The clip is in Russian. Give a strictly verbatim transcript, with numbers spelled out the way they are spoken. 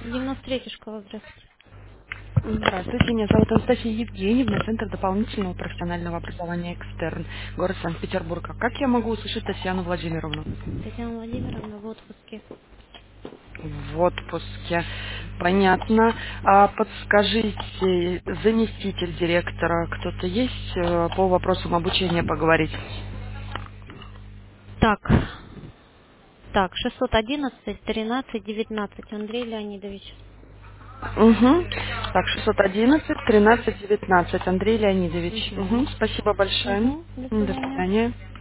девяносто третья школа, здравствуйте. Здравствуйте, меня зовут Анастасия Евгеньевна, Центр дополнительного профессионального образования «Экстерн», город Санкт-Петербург. А как я могу услышать Татьяну Владимировну? Татьяна Владимировна в отпуске. В отпуске. Понятно. А подскажите, заместитель директора кто-то есть э, по вопросам обучения поговорить? Так, так, шестьсот одиннадцать тринадцать девятнадцать, Андрей Леонидович. Угу. Так, шестьсот одиннадцать тринадцать девятнадцать, Андрей Леонидович. Угу. Угу. Спасибо большое. Угу, до До свидания. свидания.